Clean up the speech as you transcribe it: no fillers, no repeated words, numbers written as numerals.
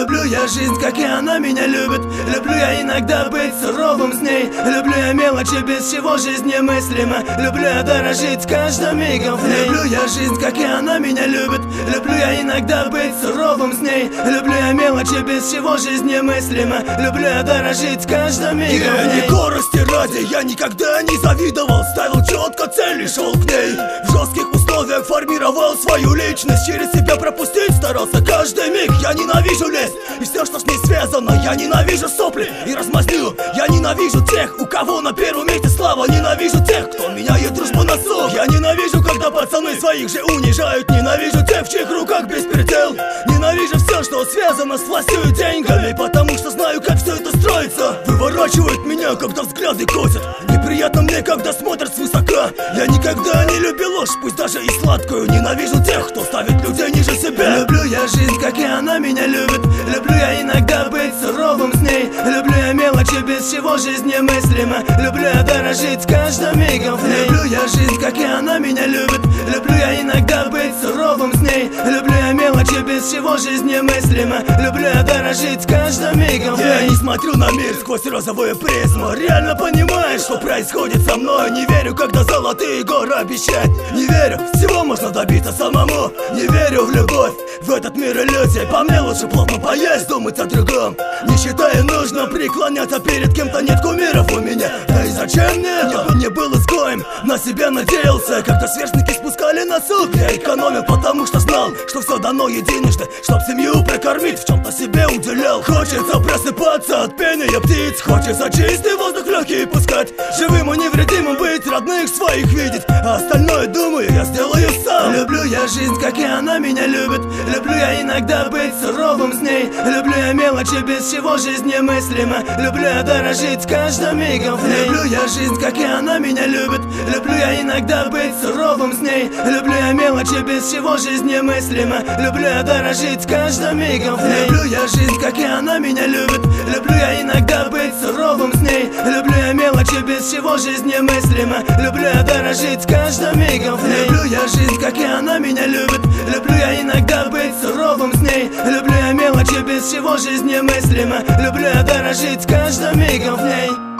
Люблю я жизнь, как и она меня любит. Люблю я иногда быть суровым с ней. Люблю я мелочи, без чего жизнь немыслима. Люблю я дорожить каждым мигом в ней. Люблю я жизнь, как и она меня любит. Люблю я иногда быть суровым с ней. Люблю я мелочи, без чего жизнь немыслима. Люблю я дорожить каждым мигом в ней. Не корости ради я никогда не завидовал. Ставил четко цель и шел к ней. В жестких условиях формировал свою личность. Через себя пропустить старался каждый миг. Я ненавижу лезть и все, что с ней связано. Я ненавижу сопли и размазню. Я ненавижу тех, у кого на первом месте слава. Ненавижу тех, кто меняет дружбу на ссор. Я ненавижу, когда пацаны своих же унижают. Ненавижу тех, в чьих руках беспредел. Ненавижу все, что связано с властью и деньгами, потому что знаю, как все это строится. Выворачивает меня, когда взгляды косят. Неприятно мне, когда смотрят свысока. Я никогда не любил ложь, пусть даже и сладкую. Ненавижу тех, кто ставит людей ниже себя. Люблю я жизнь, как и она меня любит. Люблю я иногда быть суровым с ней. Люблю я мелочи, без чего жизнь немыслима. Люблю я дорожить каждым мигом в ней. Люблю я жизнь, как и она меня любит. Люблю я иногда быть суровым с ней. Люблю я мелочи, без чего жизнь немыслима. Люблю я дорожить каждым мигом в ней. Я не смотрю на мир сквозь розовую призму. Реально понимаешь, что происходит со мной. Не верю, когда золотые горы обещать. Не верю, всего можно добиться самому. Не верю в любовь, в этот мир иллюзий. По мне лучше плотно поесть, думать о другом. Не считаю нужно преклоняться перед кем-то. Нет кумиров у меня, да и зачем мне? Я бы не был изгоем, на себя надеялся. Когда сверстники спускали на суд, я экономил, потому что знал, что все дано единожды, чтоб семью прокормить, в чем-то себе уделял. Хочется просыпаться от пения птиц. Хочется чистый воздух в легкие пускать. Живым и невредимым быть, родных своих видеть. А остальное, думаю, я сделаю сам. Люблю я жизнь, как и она меня любит. Люблю я иногда быть суровым с ней. Люблю я мелочи, без чего жизнь немыслима. Люблю я дорожить каждым мигом в ней. Люблю я жизнь, как и она меня любит. Люблю я иногда быть суровым с ней. Люблю я мелочи, без чего жизнь немыслима. Люблю я дорожить каждым мигом в ней. Люблю я жизнь, как и она меня любит. Люблю я иногда быть суровым с ней. Люблю я мелочи, без чего жизнь немыслима. Люблю я дорожить каждым мигом в ней. Люблю я жизнь, как и она меня любит. Люблю я иногда быть суровым с ней. Люблю я мелочи, без чего жизнь немыслима. Люблю я дорожить каждым мигом в ней.